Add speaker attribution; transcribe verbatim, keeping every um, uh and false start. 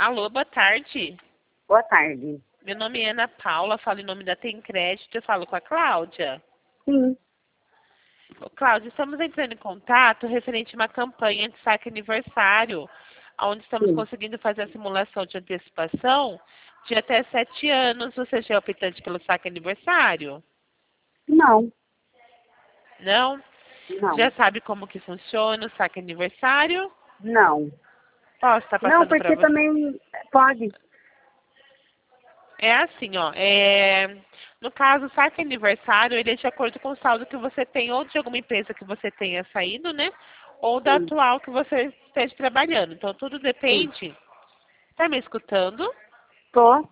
Speaker 1: Alô, boa tarde.
Speaker 2: Boa tarde.
Speaker 1: Meu nome é Ana Paula, falo em nome da Tem Crédito, eu falo com a Cláudia.
Speaker 2: Sim.
Speaker 1: Ô, Cláudia, estamos entrando em contato referente a uma campanha de saque aniversário, onde estamos
Speaker 2: Sim.
Speaker 1: conseguindo fazer a simulação de antecipação de até sete anos. Você já é optante pelo saque aniversário?
Speaker 2: Não,
Speaker 1: Não?
Speaker 2: não,
Speaker 1: Já sabe como que funciona o saque aniversário?
Speaker 2: não.
Speaker 1: Posso estar
Speaker 2: Não,
Speaker 1: passando para
Speaker 2: porque
Speaker 1: você?
Speaker 2: também pode.
Speaker 1: É assim, ó, é... no caso, o saque aniversário, ele é de acordo com o saldo que você tem, ou de alguma empresa que você tenha saído, né? Ou da
Speaker 2: Sim,
Speaker 1: atual que você esteja trabalhando. Então, tudo
Speaker 2: sim.
Speaker 1: depende. Tá me escutando?
Speaker 2: Tô.